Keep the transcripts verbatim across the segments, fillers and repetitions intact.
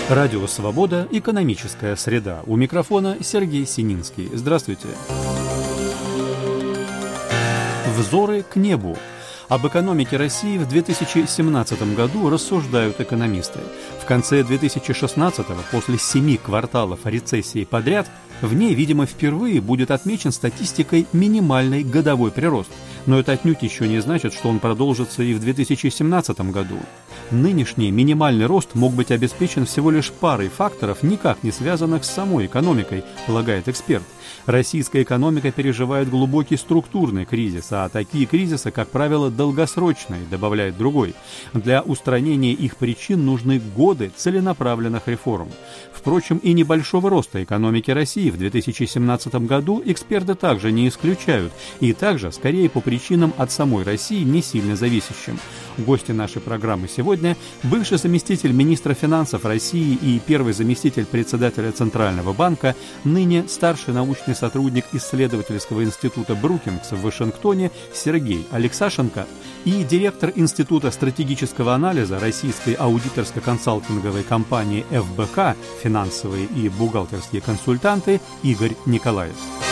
Радио «Свобода». Экономическая среда. У микрофона Сергей Сининский. Здравствуйте. Взоры к небу. Об экономике России в две тысячи семнадцатом году рассуждают экономисты. В конце две тысячи шестнадцатого, после семи кварталов рецессии подряд, в ней, видимо, впервые будет отмечен статистикой минимальный годовой прирост. Но это отнюдь еще не значит, что он продолжится и в две тысячи семнадцатом году. Нынешний минимальный рост мог быть обеспечен всего лишь парой факторов, никак не связанных с самой экономикой, полагает эксперт. Российская экономика переживает глубокий структурный кризис, а такие кризисы, как правило, долгосрочные, добавляет другой. Для устранения их причин нужны годы целенаправленных реформ. Впрочем, и небольшого роста экономики России в две тысячи семнадцатом году эксперты также не исключают, и также, скорее, по причинам от самой России не сильно зависящим. Гости нашей программы сегодня – бывший заместитель министра финансов России и первый заместитель председателя Центрального банка, ныне старший научный сотрудник исследовательского института Брукингс в Вашингтоне Сергей Алексашенко и директор Института стратегического анализа российской аудиторско-консалтинговой компании эф бэ ка «Финансовые и бухгалтерские консультанты» Игорь Николаев.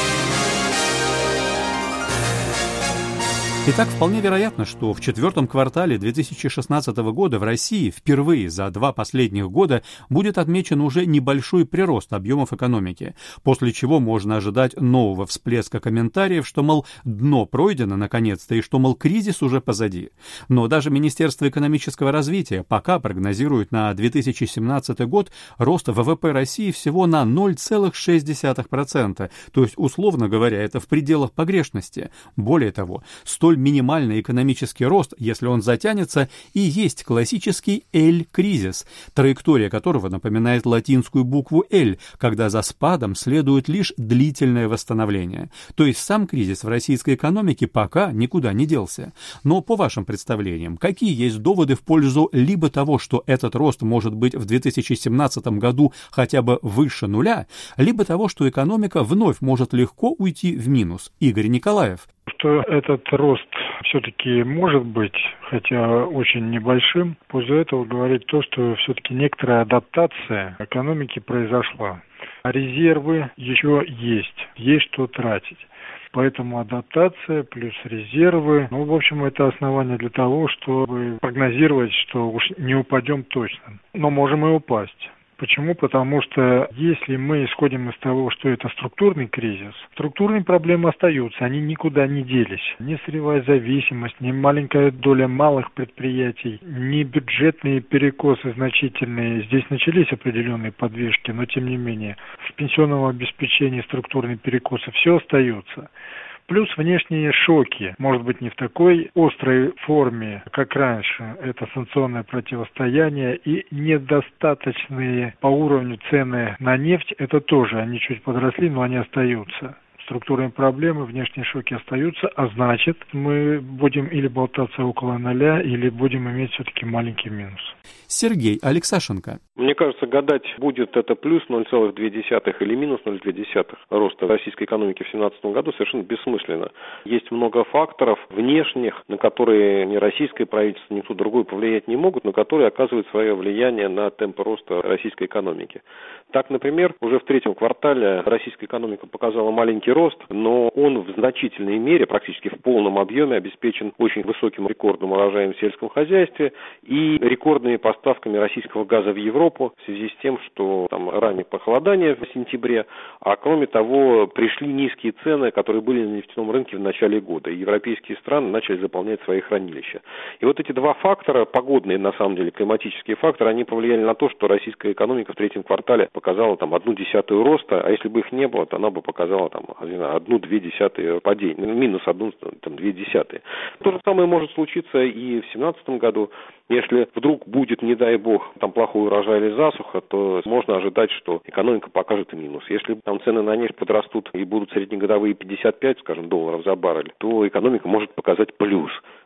Итак, вполне вероятно, что в четвертом квартале две тысячи шестнадцатого года в России впервые за два последних года будет отмечен уже небольшой прирост объемов экономики, после чего можно ожидать нового всплеска комментариев, что, мол, дно пройдено наконец-то и что, мол, кризис уже позади. Но даже Министерство экономического развития пока прогнозирует на две тысячи семнадцатый год рост вэ вэ пэ России всего на ноль целых шесть десятых процента, то есть, условно говоря, это в пределах погрешности. Более того, столь минимальный экономический рост, если он затянется, и есть классический L-кризис, траектория которого напоминает латинскую букву L, когда за спадом следует лишь длительное восстановление. То есть сам кризис в российской экономике пока никуда не делся. Но по вашим представлениям, какие есть доводы в пользу либо того, что этот рост может быть в две тысячи семнадцатом году хотя бы выше нуля, либо того, что экономика вновь может легко уйти в минус? Игорь Николаев. Что этот рост все-таки может быть, хотя очень небольшим, в пользу этого говорит то, что все-таки некоторая адаптация экономики произошла. А резервы еще есть, есть что тратить. Поэтому адаптация плюс резервы, ну, в общем, это основание для того, чтобы прогнозировать, что уж не упадем точно. Но можем и упасть. Почему? Потому что если мы исходим из того, что это структурный кризис, структурные проблемы остаются, они никуда не делись. Ни сырьевая зависимость, ни маленькая доля малых предприятий, ни бюджетные перекосы значительные. Здесь начались определенные подвижки, но тем не менее в пенсионном обеспечении структурные перекосы все остается. Плюс внешние шоки, может быть, не в такой острой форме, как раньше. Это санкционное противостояние и недостаточные по уровню цены на нефть. Это тоже, они чуть подросли, но они остаются. Структурные проблемы, внешние шоки остаются, а значит, мы будем или болтаться около ноля, или будем иметь все-таки маленький минус. Сергей Алексашенко. Мне кажется, гадать, будет это плюс ноль целых две десятых или минус ноль целых две десятых роста российской экономики в две тысячи семнадцатом году совершенно бессмысленно. Есть много факторов внешних, на которые ни российское правительство, ни кто другой повлиять не могут, но которые оказывают свое влияние на темпы роста российской экономики. Так, например, уже в третьем квартале российская экономика показала маленький рост, но он в значительной мере, практически в полном объеме, обеспечен очень высоким рекордным урожаем в сельском хозяйстве и рекордными поставками российского газа в Европу в связи с тем, что там раннее похолодание в сентябре, а кроме того пришли низкие цены, которые были на нефтяном рынке в начале года, и европейские страны начали заполнять свои хранилища. И вот эти два фактора, погодные на самом деле, климатические факторы, они повлияли на то, что российская экономика в третьем квартале показала там одну десятую роста, а если бы их не было, то она бы показала там одну-две десятые падения, минус одну, там, две десятые. То же самое может случиться и в две тысячи семнадцатом году. Если вдруг будет, не дай бог, там плохой урожай или засуха, то можно ожидать, что экономика покажет минус. Если там цены на нефть подрастут и будут среднегодовые пятьдесят пять, скажем, долларов за баррель, то экономика может показать плюс.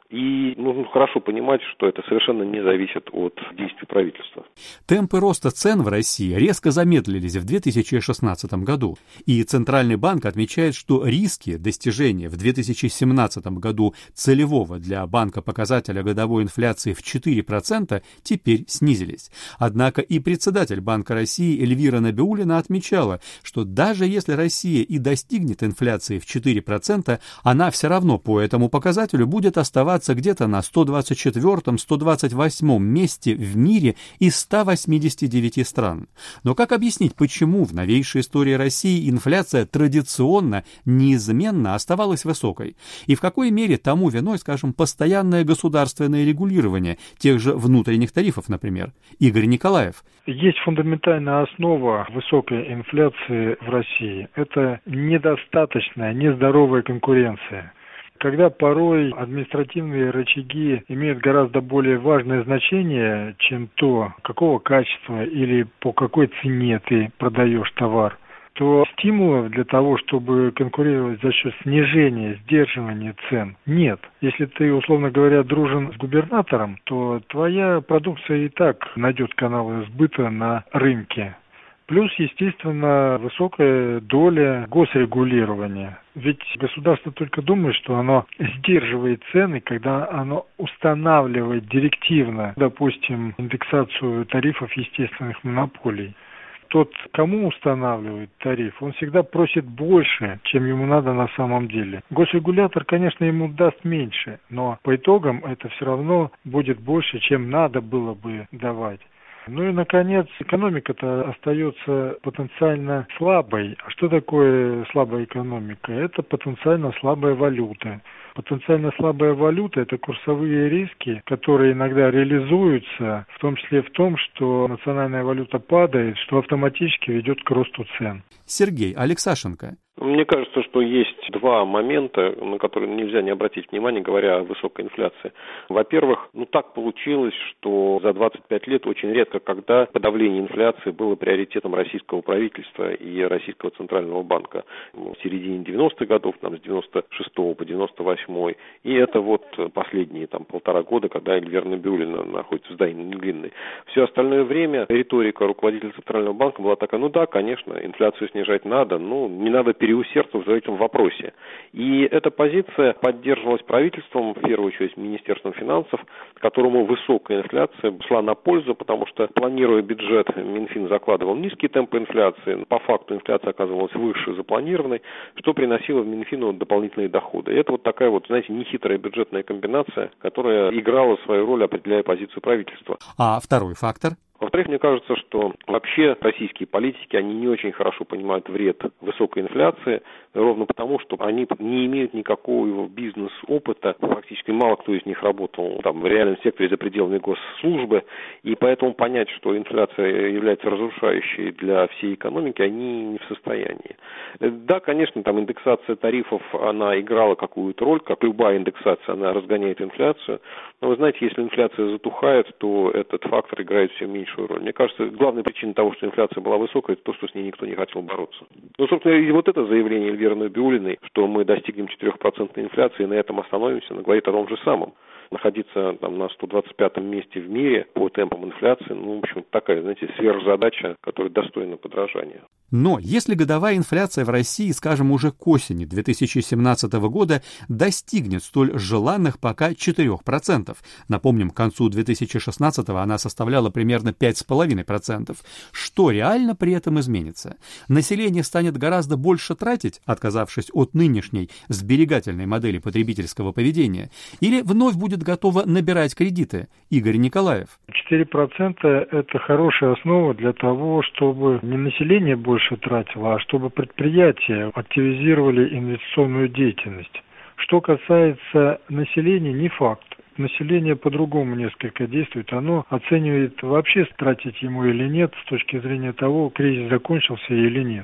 И нужно хорошо понимать, что это совершенно не зависит от действий правительства. Темпы роста цен в России резко замедлились в две тысячи шестнадцатом году. И Центральный банк отмечает, что риски достижения в две тысячи семнадцатом году целевого для банка показателя годовой инфляции в четыре процента теперь снизились. Однако и председатель Банка России Эльвира Набиуллина отмечала, что даже если Россия и достигнет инфляции в четыре процента, она все равно по этому показателю будет оставаться где-то на сто двадцать четвёртом - сто двадцать восьмом месте в мире из ста восьмидесяти девяти стран. Но как объяснить, почему в новейшей истории России инфляция традиционно, неизменно оставалась высокой? И в какой мере тому виной, скажем, постоянное государственное регулирование тех же внутренних тарифов, например? Игорь Николаев. Есть фундаментальная основа высокой инфляции в России. Это недостаточная, нездоровая конкуренция. Когда порой административные рычаги имеют гораздо более важное значение, чем то, какого качества или по какой цене ты продаешь товар, то стимулов для того, чтобы конкурировать за счет снижения, сдерживания цен, нет. Если ты, условно говоря, дружен с губернатором, то твоя продукция и так найдет каналы сбыта на рынке. Плюс, естественно, высокая доля госрегулирования. Ведь государство только думает, что оно сдерживает цены, когда оно устанавливает директивно, допустим, индексацию тарифов естественных монополий. Тот, кому устанавливает тариф, он всегда просит больше, чем ему надо на самом деле. Госрегулятор, конечно, ему даст меньше, но по итогам это все равно будет больше, чем надо было бы давать. Ну и, наконец, экономика-то остается потенциально слабой. А что такое слабая экономика? Это потенциально слабая валюта. Потенциально слабая валюта – это курсовые риски, которые иногда реализуются, в том числе в том, что национальная валюта падает, что автоматически ведет к росту цен. Сергей Алексашенко. Мне кажется, что есть два момента, на которые нельзя не обратить внимание, говоря о высокой инфляции. Во-первых, ну так получилось, что за двадцать пять лет очень редко, когда подавление инфляции было приоритетом российского правительства и российского центрального банка. В середине девяностых годов, там, с девяносто шестого по девяносто восьмой. И это вот последние там, полтора года, когда Эльвира Набиуллина находится в здании длинной. Все остальное время риторика руководителя центрального банка была такая: ну да, конечно, инфляцию снижать надо, но не надо переусердствовать переусердствовать в этом вопросе. И эта позиция поддерживалась правительством, в первую очередь Министерством финансов, которому высокая инфляция шла на пользу, потому что, планируя бюджет, Минфин закладывал низкие темпы инфляции, по факту инфляция оказывалась выше запланированной, что приносило в Минфину дополнительные доходы. И это вот такая вот, знаете, нехитрая бюджетная комбинация, которая играла свою роль, определяя позицию правительства. А второй фактор? Во-вторых, мне кажется, что вообще российские политики, они не очень хорошо понимают вред высокой инфляции, ровно потому, что они не имеют никакого бизнес-опыта, практически мало кто из них работал там в реальном секторе за пределами госслужбы, и поэтому понять, что инфляция является разрушающей для всей экономики, они не в состоянии. Да, конечно, там индексация тарифов, она играла какую-то роль, как любая индексация, она разгоняет инфляцию, но вы знаете, если инфляция затухает, то этот фактор играет все меньше роль. Мне кажется, главная причина того, что инфляция была высокой, это то, что с ней никто не хотел бороться. Ну, собственно, и вот это заявление Эльвиры Набиуллиной, что мы достигнем четырехпроцентной инфляции и на этом остановимся, она говорит о том же самом. Находиться там на сто двадцать пятом месте в мире по темпам инфляции, ну, в общем, такая, знаете, сверхзадача, которая достойна подражания. Но если годовая инфляция в России, скажем, уже к осени две тысячи семнадцатого года достигнет столь желанных пока четырех процентов, напомним, к концу две тысячи шестнадцатого она составляла примерно пять целых пять десятых процента, что реально при этом изменится? Население станет гораздо больше тратить, отказавшись от нынешней сберегательной модели потребительского поведения, или вновь будет готова набирать кредиты? Игорь Николаев. четыре процента – это хорошая основа для того, чтобы не население больше тратило, а чтобы предприятия активизировали инвестиционную деятельность. Что касается населения, не факт. Население по-другому несколько действует. Оно оценивает, вообще тратить ему или нет, с точки зрения того, кризис закончился или нет.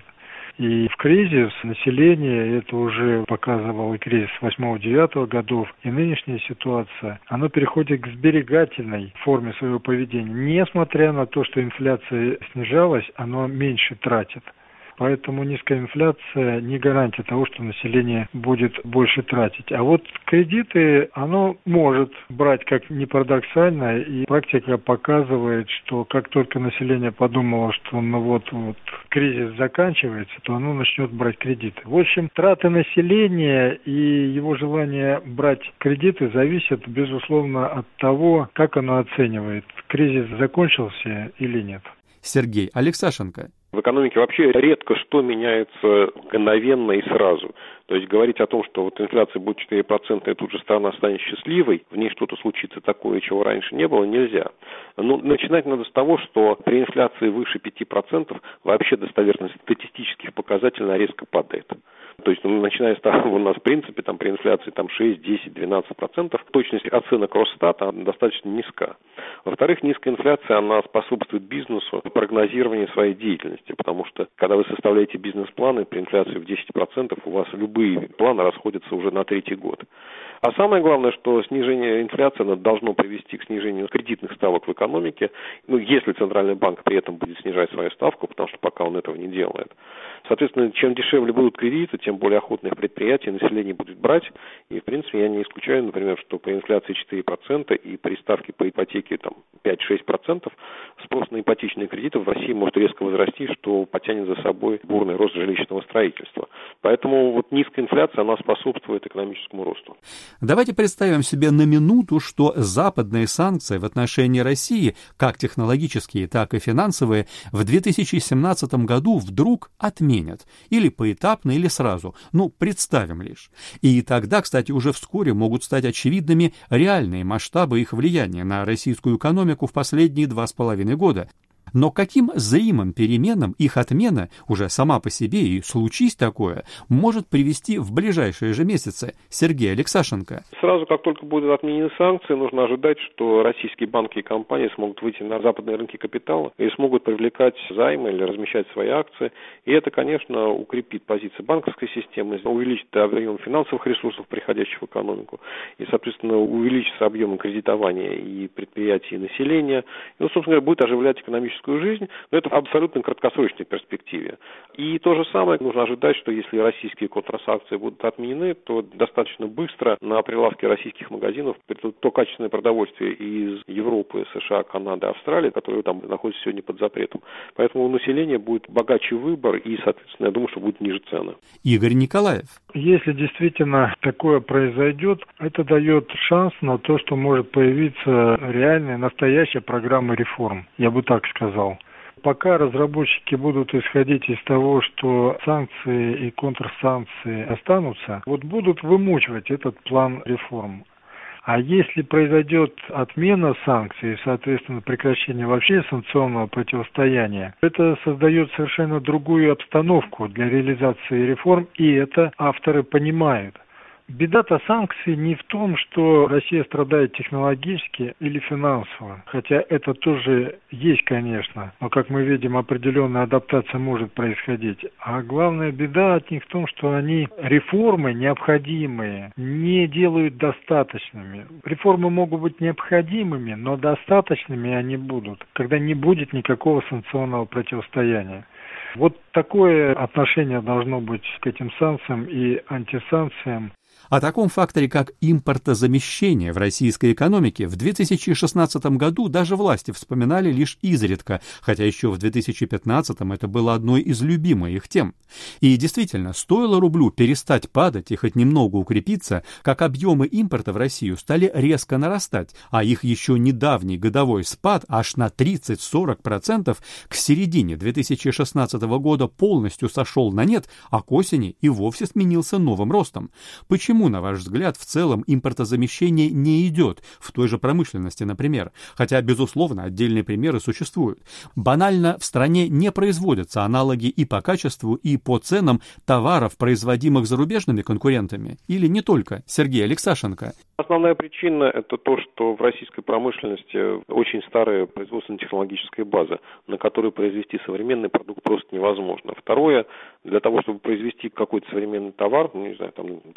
И в кризис население, это уже показывал и кризис восьмого-девятого годов, и нынешняя ситуация, оно переходит к сберегательной форме своего поведения. Несмотря на то, что инфляция снижалась, оно меньше тратит. Поэтому низкая инфляция не гарантия того, что население будет больше тратить. А вот кредиты оно может брать, как ни парадоксально, и практика показывает, что как только население подумало, что ну вот, вот кризис заканчивается, то оно начнет брать кредиты. В общем, траты населения и его желание брать кредиты зависят, безусловно, от того, как оно оценивает, кризис закончился или нет. Сергей Алексашенко. В экономике вообще редко что меняется мгновенно и сразу. То есть говорить о том, что вот инфляция будет четыре процента и тут же страна станет счастливой, в ней что-то случится такое, чего раньше не было, нельзя. Ну, начинать надо с того, что при инфляции выше пяти процентов вообще достоверность статистических показателей резко падает. То есть, ну, начиная с того, у нас в принципе там при инфляции там шесть, десять, двенадцать процентов, точность оценок Росстата достаточно низка. Во-вторых, низкая инфляция, она способствует бизнесу прогнозированию своей деятельности, потому что, когда вы составляете бизнес-планы при инфляции в десять процентов, у вас любые планы расходятся уже на третий год. А самое главное, что снижение инфляции должно привести к снижению кредитных ставок в экономике, ну, если Центральный банк при этом будет снижать свою ставку, потому что пока он этого не делает. Соответственно, чем дешевле будут кредиты, тем более охотно их предприятия, население будет брать. И, в принципе, я не исключаю, например, что при инфляции четыре процента и при ставке по ипотеке там, пять-шесть процентов спрос на ипотечные кредиты в России может резко возрасти, что потянет за собой бурный рост жилищного строительства. Поэтому вот низкая инфляция, она способствует экономическому росту. Давайте представим себе на минуту, что западные санкции в отношении России, как технологические, так и финансовые, в две тысячи семнадцатом году вдруг отменят. Или поэтапно, или сразу. Ну, представим лишь. И тогда, кстати, уже вскоре могут стать очевидными реальные масштабы их влияния на российскую экономику в последние два с половиной года. Но каким зримым переменам их отмена уже сама по себе, и случись такое, может привести в ближайшие же месяцы? Сергей Алексашенко. Сразу, как только будут отменены санкции, нужно ожидать, что российские банки и компании смогут выйти на западные рынки капитала и смогут привлекать займы или размещать свои акции. И это, конечно, укрепит позиции банковской системы, увеличит объем финансовых ресурсов, приходящих в экономику, и, соответственно, увеличится объем кредитования и предприятий, и населения. И, ну, собственно говоря, будет оживлять экономическую жизнь, но это в абсолютно краткосрочной перспективе. И то же самое нужно ожидать, что если российские контрсанкции будут отменены, то достаточно быстро на прилавке российских магазинов придут то качественное продовольствие из Европы, США, Канады, Австралии, которые там находятся сегодня под запретом. Поэтому у населения будет богаче выбор и, соответственно, я думаю, что будут ниже цены. Игорь Николаев. Если действительно такое произойдет, это дает шанс на то, что может появиться реальная, настоящая программа реформ. Я бы так сказал. Пока разработчики будут исходить из того, что санкции и контрсанкции останутся, вот будут вымучивать этот план реформ. А если произойдет отмена санкций и, соответственно, прекращение вообще санкционного противостояния, это создает совершенно другую обстановку для реализации реформ, и это авторы понимают. Беда-то санкций не в том, что Россия страдает технологически или финансово, хотя это тоже есть, конечно, но, как мы видим, определенная адаптация может происходить. А главная беда от них в том, что они реформы необходимые не делают достаточными. Реформы могут быть необходимыми, но достаточными они будут, когда не будет никакого санкционного противостояния. Вот такое отношение должно быть к этим санкциям и антисанкциям. О таком факторе, как импортозамещение в российской экономике, в две тысячи шестнадцатом году даже власти вспоминали лишь изредка, хотя еще в две тысячи пятнадцатом это было одной из любимых их тем. И действительно, стоило рублю перестать падать и хоть немного укрепиться, как объемы импорта в Россию стали резко нарастать, а их еще недавний годовой спад аж на тридцать-сорок процентов к середине две тысячи шестнадцатого года полностью сошел на нет, а к осени и вовсе сменился новым ростом. Почему? Почему, на ваш взгляд, в целом импортозамещение не идет в той же промышленности, например? Хотя, безусловно, отдельные примеры существуют. Банально, в стране не производятся аналоги и по качеству, и по ценам товаров, производимых зарубежными конкурентами? Или не только? Сергей Алексашенко. Основная причина – это то, что в российской промышленности очень старая производственно-технологическая база, на которой произвести современный продукт просто невозможно. Второе, для того, чтобы произвести какой-то современный товар, ну, не знаю, там, например, iPhone,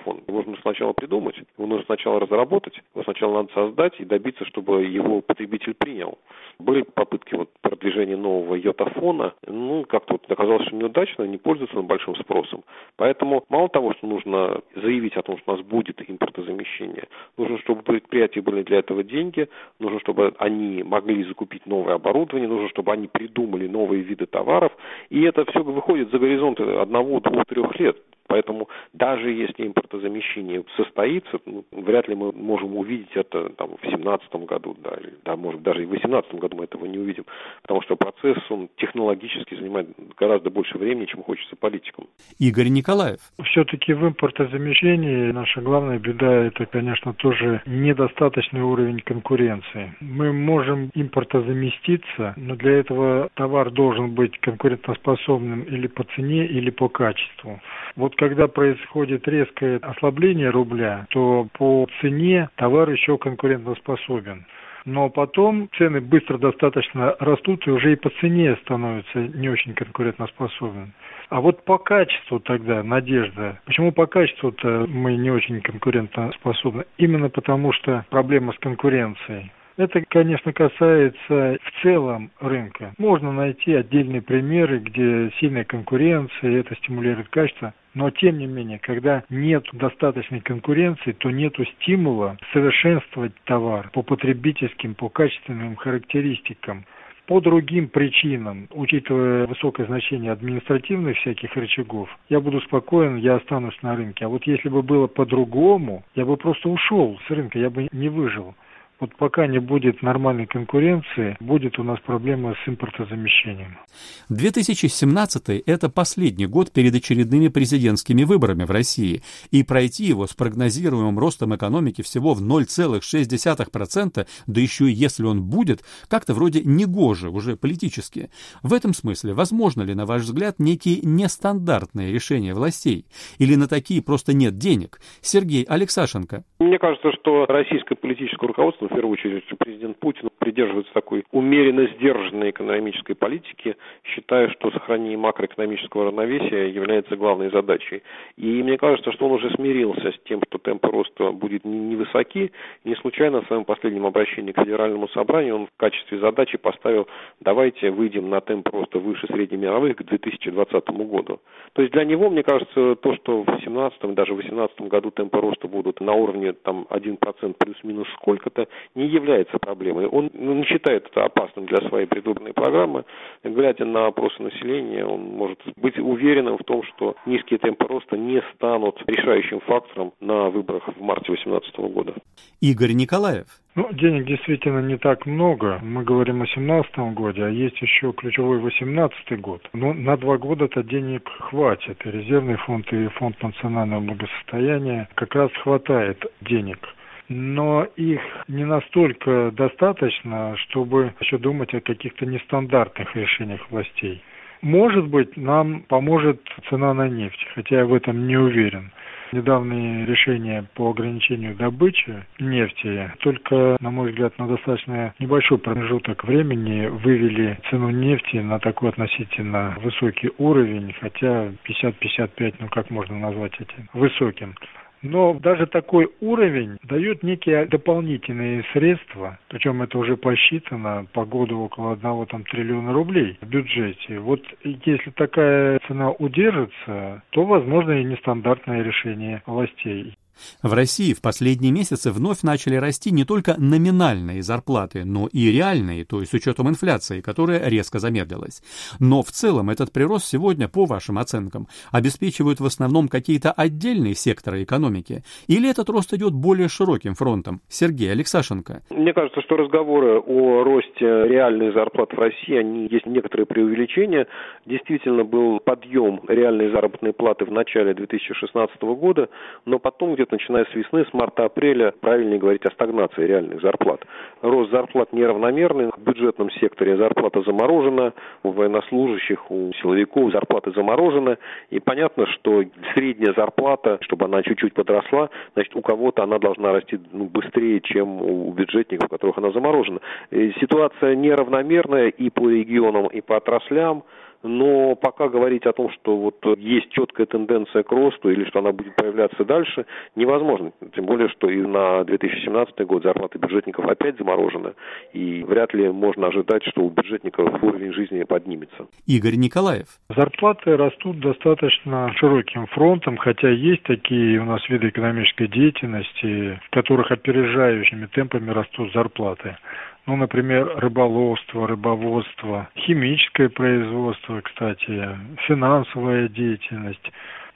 телефон. Его нужно сначала придумать, его нужно сначала разработать, его сначала надо создать и добиться, чтобы его потребитель принял. Были попытки вот продвижения нового йотафона, ну, как-то вот оказалось, что неудачно, не пользуются большим спросом. Поэтому мало того, что нужно заявить о том, что у нас будет импортозамещение, нужно, чтобы у предприятий были для этого деньги, нужно, чтобы они могли закупить новое оборудование, нужно, чтобы они придумали новые виды товаров, и это все выходит за горизонт одного, двух, трех лет. Поэтому даже если импортозамещение состоится, ну, вряд ли мы можем увидеть это там, в семнадцатом году, да, или, да, может даже и в восемнадцатом году мы этого не увидим, потому что процесс, он технологически занимает гораздо больше времени, чем хочется политикам. Игорь Николаев. Все-таки в импортозамещении наша главная беда – это, конечно, тоже недостаточный уровень конкуренции. Мы можем импортозаместиться, но для этого товар должен быть конкурентоспособным или по цене, или по качеству. Вот когда происходит резкое ослабление рубля, то по цене товар еще конкурентоспособен. Но потом цены быстро достаточно растут, и уже и по цене становится не очень конкурентоспособен. А вот по качеству тогда надежда. Почему по качеству-то мы не очень конкурентоспособны? Именно потому, что проблема с конкуренцией. Это, конечно, касается в целом рынка. Можно найти отдельные примеры, где сильная конкуренция, и это стимулирует качество. Но, тем не менее, когда нет достаточной конкуренции, то нет стимула совершенствовать товар по потребительским, по качественным характеристикам. По другим причинам, учитывая высокое значение административных всяких рычагов, я буду спокоен, я останусь на рынке. А вот если бы было по-другому, я бы просто ушел с рынка, я бы не выжил. Вот пока не будет нормальной конкуренции, будет у нас проблема с импортозамещением. две тысячи семнадцатый – это последний год перед очередными президентскими выборами в России, и пройти его с прогнозируемым ростом экономики всего в ноль целых шесть десятых процента, да еще и если он будет, как-то вроде негоже уже политически. В этом смысле, возможно ли, на ваш взгляд, некие нестандартные решения властей? Или на такие просто нет денег? Сергей Алексашенко. Мне кажется, что российское политическое руководство, в первую очередь президент Путин, придерживается такой умеренно сдержанной экономической политики, считая, что сохранение макроэкономического равновесия является главной задачей. И мне кажется, что он уже смирился с тем, что темпы роста будут невысоки. Не случайно в своем последнем обращении к Федеральному собранию он в качестве задачи поставил: давайте выйдем на темп роста выше среднемировых к две тысячи двадцатому году. То есть для него, мне кажется, то, что в семнадцатом, даже в восемнадцатом году темпы роста будут на уровне там один процент плюс-минус сколько-то, не является проблемой. Он ну, не считает это опасным для своей предвыборной программы. Глядя на опросы населения, он может быть уверенным в том, что низкие темпы роста не станут решающим фактором на выборах в марте две тысячи восемнадцатого года. Игорь Николаев. Ну, денег действительно не так много. Мы говорим о семнадцатом годе, а есть еще ключевой восемнадцатый год. Но на два года-то денег хватит. И резервный фонд, и фонд национального благосостояния как раз хватает денег. Но их не настолько достаточно, чтобы еще думать о каких-то нестандартных решениях властей. Может быть, нам поможет цена на нефть, хотя я в этом не уверен. Недавние решения по ограничению добычи нефти только, на мой взгляд, на достаточно небольшой промежуток времени вывели цену нефти на такой относительно высокий уровень, хотя пятьдесят - пятьдесят пять, ну как можно назвать этим высоким. Но даже такой уровень дает некие дополнительные средства, причем это уже посчитано по году около одного там, триллиона рублей в бюджете. Вот если такая цена удержится, то возможно и нестандартное решение властей. В России в последние месяцы вновь начали расти не только номинальные зарплаты, но и реальные, то есть с учетом инфляции, которая резко замедлилась. Но в целом этот прирост сегодня, по вашим оценкам, обеспечивают в основном какие-то отдельные секторы экономики? Или этот рост идет более широким фронтом? Сергей Алексашенко. Мне кажется, что разговоры о росте реальных зарплат в России, они есть некоторые преувеличения. Действительно был подъем реальной заработной платы в начале две тысячи шестнадцатого года, но потом где начиная с весны, с марта-апреля, правильнее говорить о стагнации реальных зарплат. Рост зарплат неравномерный, в бюджетном секторе зарплата заморожена, у военнослужащих, у силовиков зарплаты заморожены, и понятно, что средняя зарплата, чтобы она чуть-чуть подросла, значит, у кого-то она должна расти ну, быстрее, чем у бюджетников, у которых она заморожена. И ситуация неравномерная и по регионам, и по отраслям. но пока говорить о том, что вот есть четкая тенденция к росту или что она будет появляться дальше, невозможно. Тем более, что и на две тысячи семнадцатый год зарплаты бюджетников опять заморожены, и вряд ли можно ожидать, что у бюджетников уровень жизни поднимется. Игорь Николаев. Зарплаты растут достаточно широким фронтом, хотя есть такие у нас виды экономической деятельности, в которых опережающими темпами растут зарплаты. Ну, например, рыболовство, рыбоводство, химическое производство, кстати, финансовая деятельность.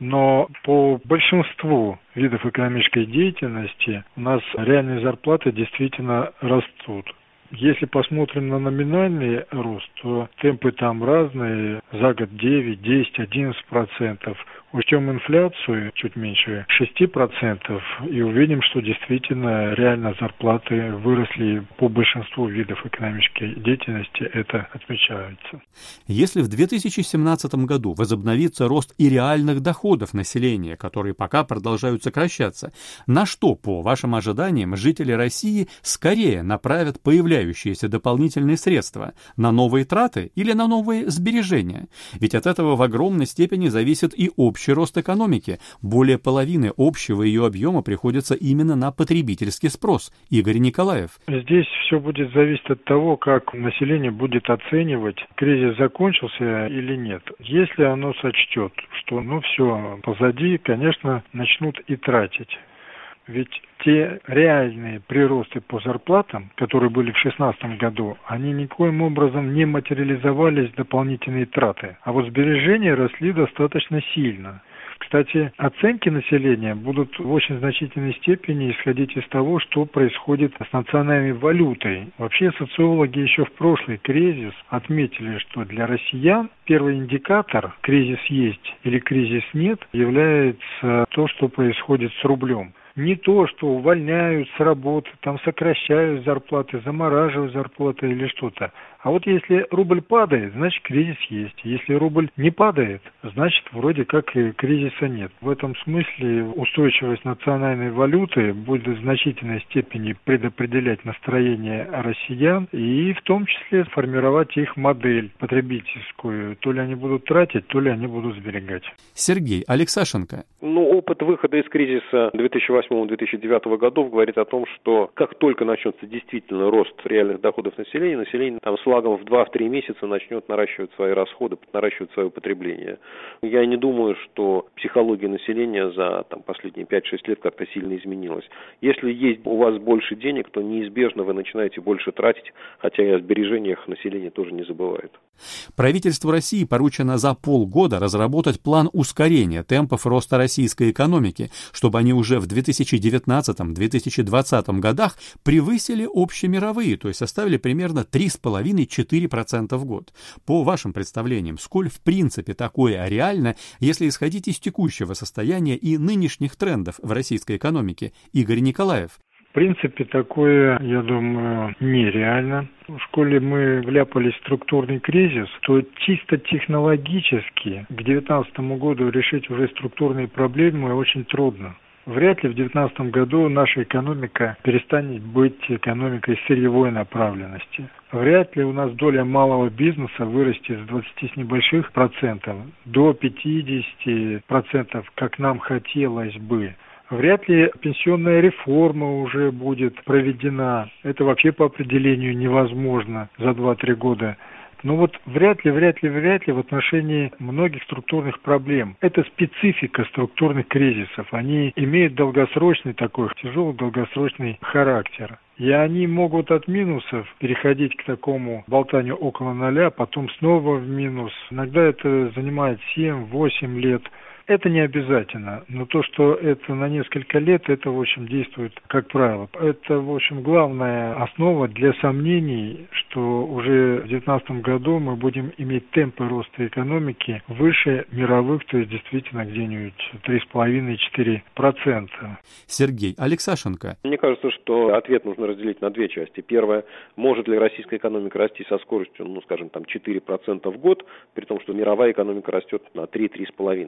Но по большинству видов экономической деятельности у нас реальные зарплаты действительно растут. Если посмотрим на номинальный рост, то темпы там разные, за год девять, десять, одиннадцать процентов. Учтем инфляцию чуть меньше шесть процентов и увидим, что действительно реально зарплаты выросли по большинству видов экономической деятельности, это отмечается. Если в две тысячи семнадцатом году возобновится рост и реальных доходов населения, которые пока продолжают сокращаться, на что, по вашим ожиданиям, жители России скорее направят появляющиеся дополнительные средства? На новые траты или на новые сбережения? Ведь от этого в огромной степени зависит и общий Общий рост экономики. Более половины общего ее объема приходится именно на потребительский спрос. Игорь Николаев. Здесь все будет зависеть от того, как население будет оценивать, кризис закончился или нет. Если оно сочтет, что ну все позади, конечно, начнут и тратить. Ведь те реальные приросты по зарплатам, которые были в две тысячи шестнадцатом году, они никоим образом не материализовались в дополнительные траты. А вот сбережения росли достаточно сильно. Кстати, оценки населения будут в очень значительной степени исходить из того, что происходит с национальной валютой. Вообще социологи еще в прошлый кризис отметили, что для россиян первый индикатор «кризис есть» или «кризис нет» является то, что происходит с рублем. Не то, что увольняют с работы, там сокращают зарплаты, замораживают зарплаты или что-то. А вот если рубль падает, значит кризис есть. Если рубль не падает, значит вроде как и кризиса нет. В этом смысле устойчивость национальной валюты будет в значительной степени предопределять настроение россиян и в том числе формировать их модель потребительскую. То ли они будут тратить, то ли они будут сберегать. Сергей Алексашенко. Ну, опыт выхода из кризиса две тысячи восьмого — две тысячи девятого годов говорит о том, что как только начнется действительно рост реальных доходов населения, население там с лагом в два-три месяца начнет наращивать свои расходы, наращивать свое потребление. Я не думаю, что психология населения за там, последние пять-шесть лет как-то сильно изменилась. Если есть у вас больше денег, то неизбежно вы начинаете больше тратить, хотя и о сбережениях население тоже не забывает. Правительству России поручено за полгода разработать план ускорения темпов роста российской экономики, чтобы они уже в две тысячи девятнадцатом — две тысячи двадцатом годах превысили общемировые, то есть составили примерно три с половиной — четыре процента в год. По вашим представлениям, сколь в принципе такое реально, если исходить из текущего состояния и нынешних трендов в российской экономике? Игорь Николаев. В принципе, такое, я думаю, нереально. В школе мы вляпались в структурный кризис, то чисто технологически к две тысячи девятнадцатому году решить уже структурные проблемы очень трудно. Вряд ли в две тысячи девятнадцатом году наша экономика перестанет быть экономикой сырьевой направленности. Вряд ли у нас доля малого бизнеса вырастет с двадцати с небольших процентов до пятидесяти процентов, как нам хотелось бы. Вряд ли пенсионная реформа уже будет проведена. Это вообще по определению невозможно за два-три года. Но вот вряд ли, вряд ли, вряд ли в отношении многих структурных проблем. Это специфика структурных кризисов. Они имеют долгосрочный такой, тяжелый долгосрочный характер. И они могут от минусов переходить к такому болтанию около ноля, потом снова в минус. Иногда это занимает семь-восемь лет. Это не обязательно, но то, что это на несколько лет, это, в общем, действует как правило. Это, в общем, главная основа для сомнений, что уже в две тысячи девятнадцатом году мы будем иметь темпы роста экономики выше мировых, то есть действительно где-нибудь три с половиной - четыре процента. Сергей Алексашенко. Мне кажется, что ответ нужно разделить на две части. Первое, может ли российская экономика расти со скоростью, ну, скажем, там четыре процента в год, при том, что мировая экономика растет на три - три с половиной. Ответ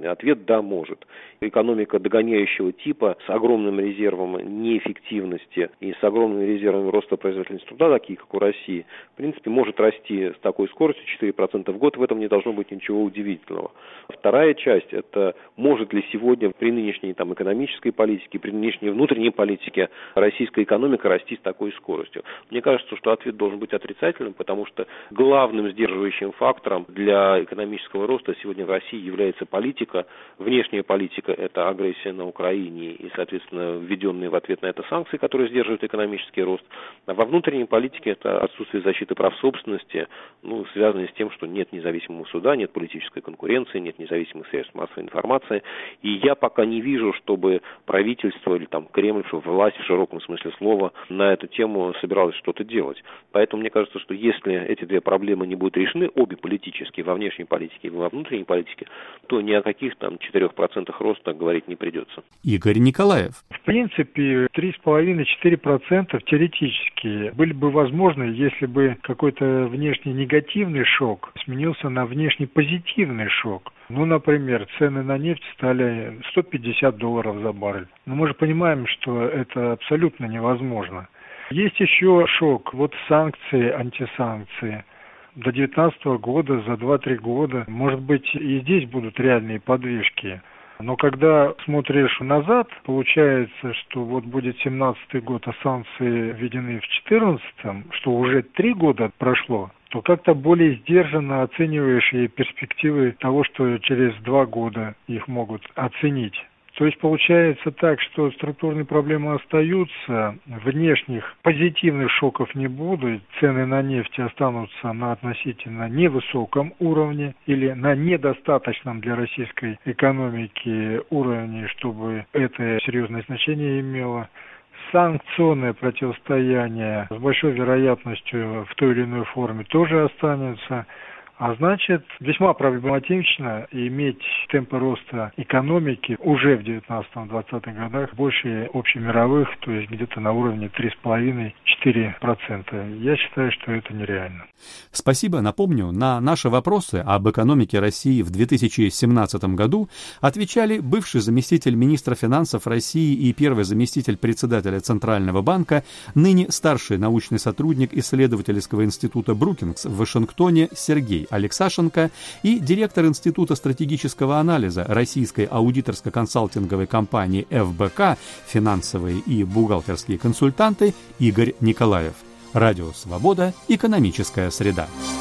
Да, может. Экономика догоняющего типа с огромным резервом неэффективности и с огромными резервами роста производительности труда, такие как у России, в принципе, может расти с такой скоростью четыре процента в год. В этом не должно быть ничего удивительного. Вторая часть – это может ли сегодня при нынешней там, экономической политике, при нынешней внутренней политике российская экономика расти с такой скоростью. Мне кажется, что ответ должен быть отрицательным, потому что главным сдерживающим фактором для экономического роста сегодня в России является политика. Внешняя политика – это агрессия на Украине и, соответственно, введенные в ответ на это санкции, которые сдерживают экономический рост. А во внутренней политике это отсутствие защиты прав собственности, ну, связанное с тем, что нет независимого суда, нет политической конкуренции, нет независимых средств массовой информации. И я пока не вижу, чтобы правительство или там Кремль, власть в широком смысле слова на эту тему собиралась что-то делать. Поэтому мне кажется, что если эти две проблемы не будут решены, обе политические, во внешней политике и во внутренней политике, то ни о каких там четырёх процентах роста говорить не придется. Игорь Николаев. В принципе, три с половиной - четыре процента теоретически были бы возможны, если бы какой-то внешний негативный шок сменился на внешний позитивный шок. Ну, например, цены на нефть стали сто пятьдесят долларов за баррель. Но мы же понимаем, что это абсолютно невозможно. Есть еще шок. Вот санкции, антисанкции. До две тысячи девятнадцатого года, за два-три года, может быть, и здесь будут реальные подвижки. Но когда смотришь назад, получается, что вот будет семнадцатый год, а санкции введены в четырнадцатом, что уже три года прошло, то как-то более сдержанно оцениваешь и перспективы того, что через два года их могут оценить. То есть получается так, что структурные проблемы остаются, внешних позитивных шоков не будет, цены на нефть останутся на относительно невысоком уровне или на недостаточном для российской экономики уровне, чтобы это серьезное значение имело. Санкционное противостояние с большой вероятностью в той или иной форме тоже останется. А значит, весьма проблематично иметь темпы роста экономики уже в девятнадцатом-двадцатых годах больше общемировых, то есть где-то на уровне три с половиной - четыре процента. Я считаю, что это нереально. Спасибо. Напомню, на наши вопросы об экономике России в две тысячи семнадцатом году отвечали бывший заместитель министра финансов России и первый заместитель председателя Центрального банка, ныне старший научный сотрудник исследовательского института Брукингс в Вашингтоне Сергей Алексашенко и директор Института стратегического анализа российской аудиторско-консалтинговой компании эф бэ ка «Финансовые и бухгалтерские консультанты» Игорь Николаев. Радио «Свобода. Экономическая среда».